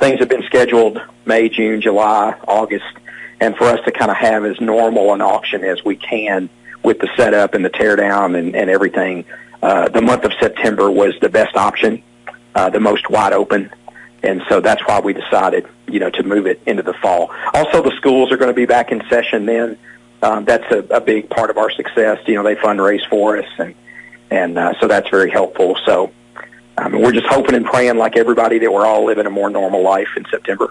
things have been scheduled May, June, July, August, and for us to kind of have as normal an auction as we can with the setup and the teardown and everything. The month of September was the best option, the most wide open, and so that's why we decided, to move it into the fall. Also, the schools are going to be back in session then. That's a big part of our success. They fundraise for us, and so that's very helpful. So we're just hoping and praying, like everybody, that we're all living a more normal life in September.